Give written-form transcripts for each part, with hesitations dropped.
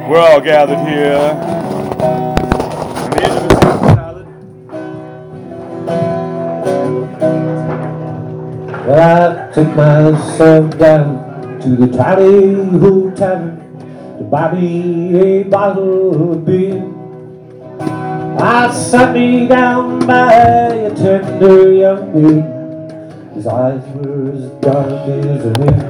We're all gathered here. On the edge of a salad. Well, I took myself down to the tiny old tavern to buy me a bottle of beer. I sat me down by a tender young maiden. His eyes were as dark as her hair.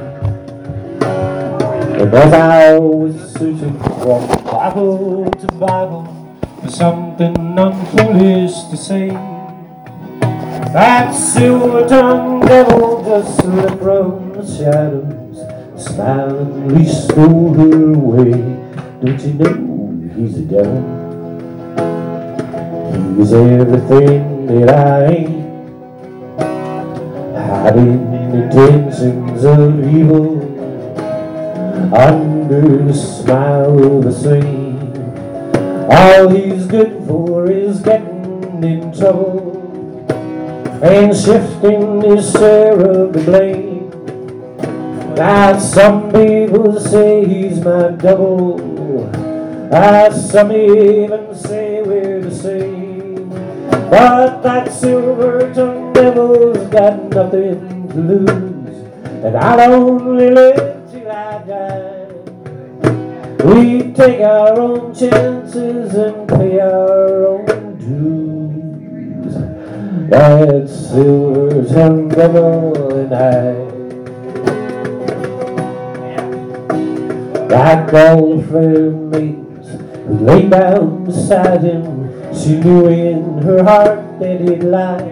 And as I was searching from Bible to Bible for something unfoolish to say, that silver-tongued devil just slipped from the shadows, smilingly stole her away. Don't you know he's a devil? He's everything that I ain't, hiding intentions of evil under the smile of a saint. All he's good for is getting in trouble and shifting his share of the blame. Now some people say he's my double, some even say we're the same. But that silver-tongued devil's got nothing to lose, and I'll only live till I die. We take our own chances and pay our own dues. That silver-tongued devil and I. Like all fair maidens who lay down beside him, she knew in her heart that he'd lie.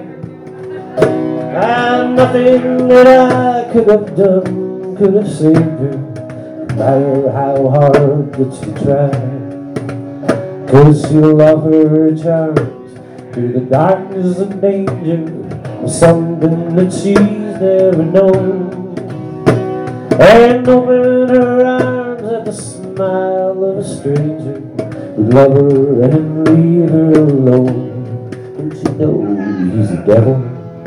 And nothing that I could have done could have saved her, no matter how hard that she tried. 'Cause she'll offer her charms through the darkness and danger of something that she's never known, and open her arms at the smile of a stranger who'd love her and leave her alone. Don't you know he's a devil?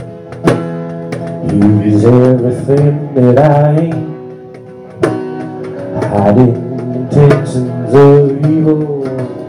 He's everything that I ain't, hiding intentions of evil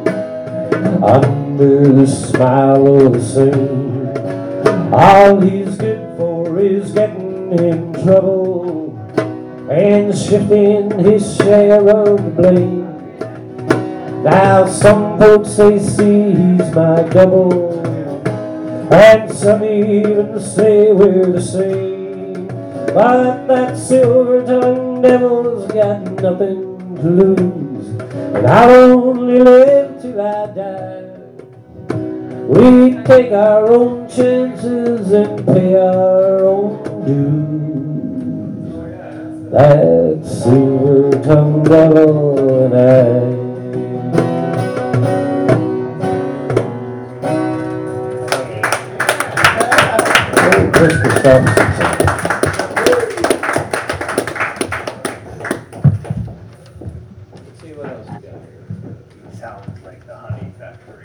under the smile of a saint. All he's good for is getting in trouble and shifting his share of the blame. Now some folks they see he's my double, and some even say we're the same. But that silver-tongued devil's got nothing to lose, and I'll only live till I die. We take our own chances and pay our own dues. That silver-tongued devil and I. Let's see what else we got here. Sounds like the Honey Factory.